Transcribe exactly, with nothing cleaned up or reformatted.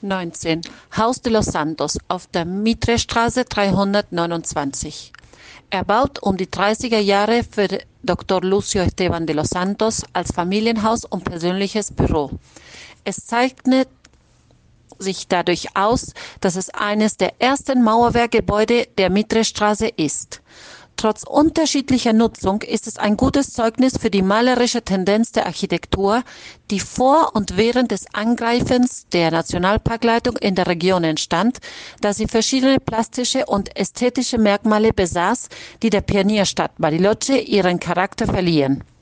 neunzehn. Haus de los Santos auf der Mitrestraße dreihundertneunundzwanzig. Erbaut um die dreißiger Jahre für Doktor Lucio Esteban de los Santos als Familienhaus und persönliches Büro. Es zeichnet sich dadurch aus, dass es eines der ersten Mauerwerkgebäude der Mitrestraße ist. Trotz unterschiedlicher Nutzung ist es ein gutes Zeugnis für die malerische Tendenz der Architektur, die vor und während des Angreifens der Nationalparkleitung in der Region entstand, da sie verschiedene plastische und ästhetische Merkmale besaß, die der Pionierstadt Bariloche ihren Charakter verliehen.